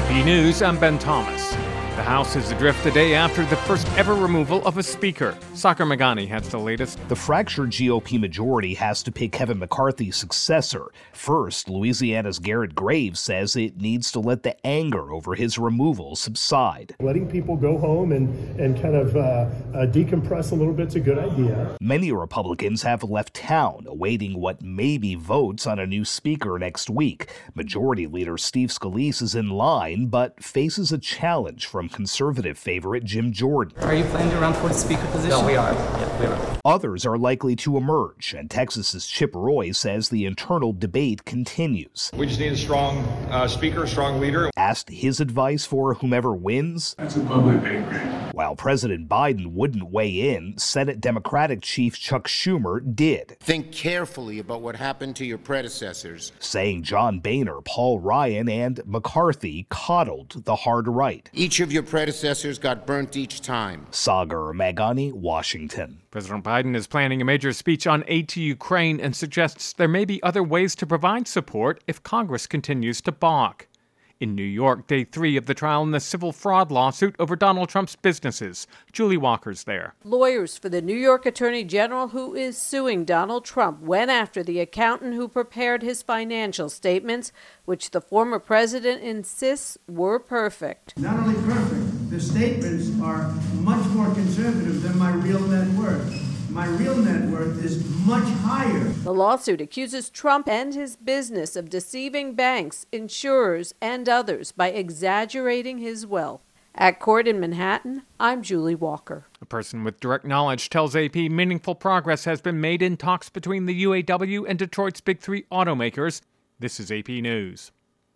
AP News, I'm Ben Thomas. The House is adrift a day after the first ever removal of a speaker. Sagar Meghani has the latest. The fractured GOP majority has to pick Kevin McCarthy's successor. First, Louisiana's Garrett Graves says it needs to let the anger over his removal subside. Letting people go home and kind of decompress a little bit's a good idea. Many Republicans have left town, awaiting what may be votes on a new speaker next week. Majority Leader Steve Scalise is in line, but faces a challenge from conservative favorite Jim Jordan. Are you planning to run for the speaker position? No, we are. Yeah, we are. Others are likely to emerge, and Texas's Chip Roy says the internal debate continues. We just need a strong speaker, a strong leader. Asked his advice for whomever wins. That's a public pay grade. While President Biden wouldn't weigh in, Senate Democratic Chief Chuck Schumer did. Think carefully about what happened to your predecessors. Saying John Boehner, Paul Ryan, and McCarthy coddled the hard right. Each of your predecessors got burnt each time. Sagar Meghani, Washington. President Biden is planning a major speech on aid to Ukraine and suggests there may be other ways to provide support if Congress continues to balk. In New York, day 3 of the trial in the civil fraud lawsuit over Donald Trump's businesses. Julie Walker's there. Lawyers for the New York Attorney General who is suing Donald Trump went after the accountant who prepared his financial statements, which the former president insists were perfect. Not only perfect, the statements are much more conservative than my real net worth. My real net worth is much higher. The lawsuit accuses Trump and his business of deceiving banks, insurers, and others by exaggerating his wealth. At court in Manhattan, I'm Julie Walker. A person with direct knowledge tells AP meaningful progress has been made in talks between the UAW and Detroit's Big Three automakers. This is AP News.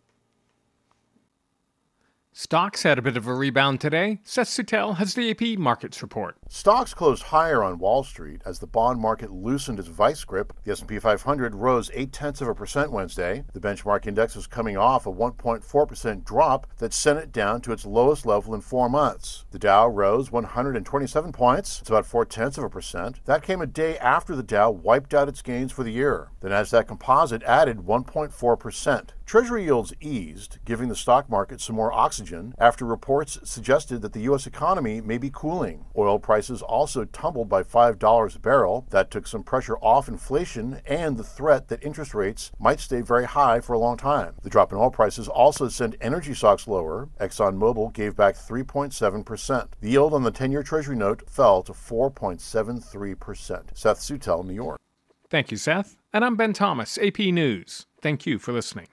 Stocks had a bit of a rebound today. Seth Sutel has the AP Markets Report. Stocks closed higher on Wall Street as the bond market loosened its vice grip. The S&P 500 rose 0.8% Wednesday. The benchmark index was coming off a 1.4% drop that sent it down to its lowest level in 4 months. The Dow rose 127 points. It's about 0.4%. That came a day after the Dow wiped out its gains for the year. The Nasdaq Composite added 1.4%. Treasury yields eased, giving the stock market some more oxygen after reports suggested that the U.S. economy may be cooling. Oil prices also tumbled by $5 a barrel. That took some pressure off inflation and the threat that interest rates might stay very high for a long time. The drop in oil prices also sent energy stocks lower. ExxonMobil gave back 3.7%. The yield on the 10-year Treasury note fell to 4.73%. Seth Sutel, New York. Thank you, Seth. And I'm Ben Thomas, AP News. Thank you for listening.